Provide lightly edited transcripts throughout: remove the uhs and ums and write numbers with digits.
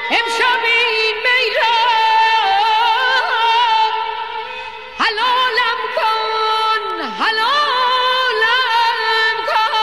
امشب این می را حلالم کن، حلالم کن.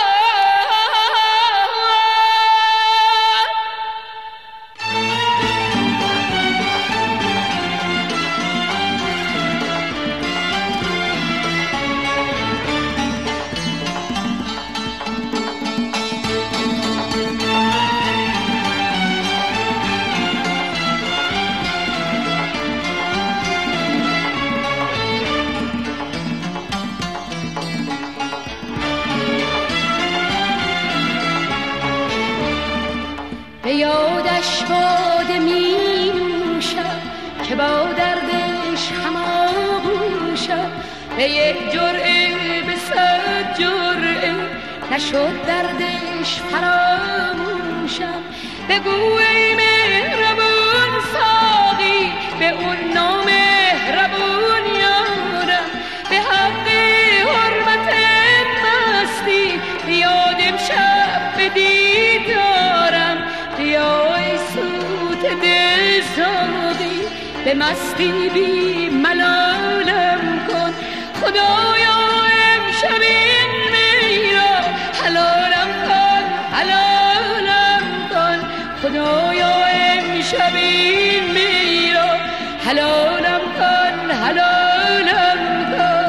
به یادش باده می نوشم که با دردش هماغوشم. به یک جرعه به 100 جرعه نشد دردش فراموشم. بگو ای مهربون ساقی به اون نامهربون یارم، به حق حرمت مستی بیاد امشب به دیدارم. بیا ای سوت دل ساقی به مستی بی ملالم کن. خدایا امشب این می را حلالم کن، حلالم کن. خدایا امشب این می را حلالم کن، حلالم کن.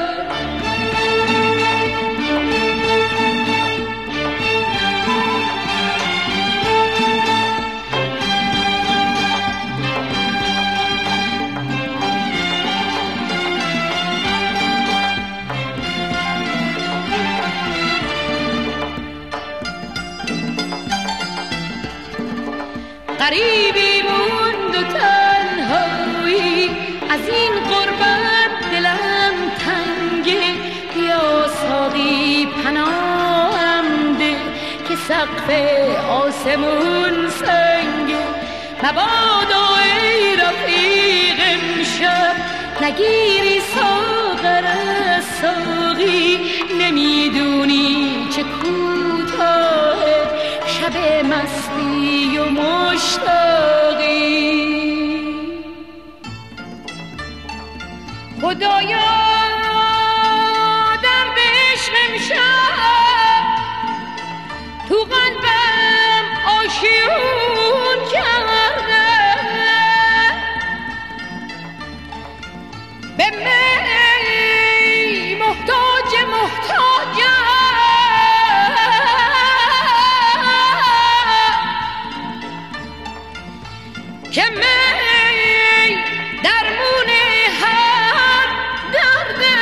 غریبی موند و تنهایی از این غربت دلم تنگه. بیا ساقی پناهم ده که سقف آسمون سنگه. مبادا ای رفیق امشب نگیری ساغر از ساقی. نمیدونی چه کوتاه شب مستی و مشتاقی. خدایا درد عشق امشب تو قلبم آشیون کرده. به می محتاجم که می درمون هر درده.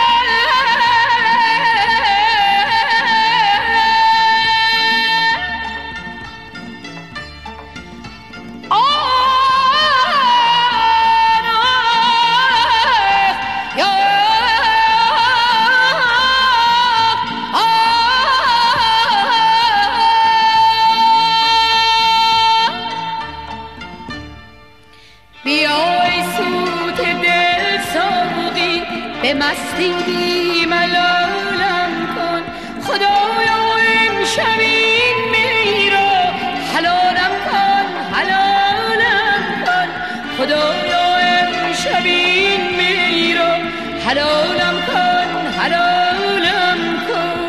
به مستی بی ملالم کن. خدایا امشب این می را حلالم کن، حلالم کن. خدایا امشب این می را حلالم کن، حلالم کن.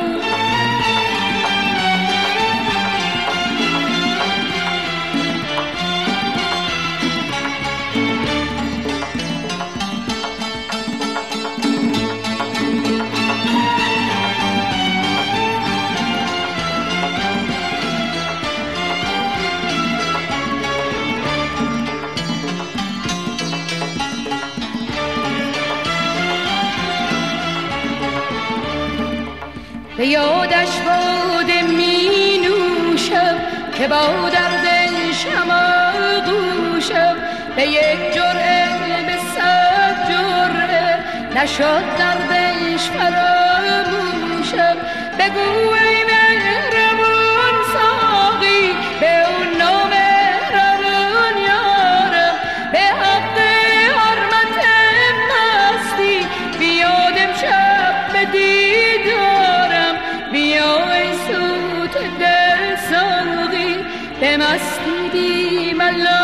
به یادش باده می نوشم که با دردش هماغوشم. به یک جرعه به 100 جرعه نشد دردش فراموشم. بگو ای مهربون ساقی به اون نامهربون یارم، به حق حرمت مستی بیاد امشب به دیدارم. بیا ای سوت دل ساقی به مستی بی ملالم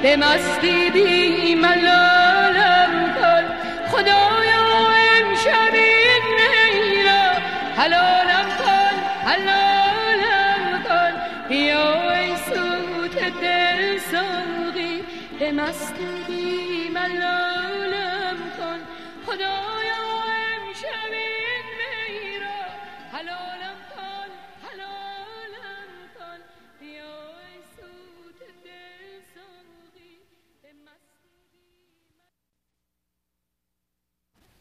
به مستی بی ملالم کن. خدایا امشب این می را حلالم کن، حلالم کن. بیا ای سوت دل ساقی به مستی بی ملالم کن. خدایا امشب این می را حلالم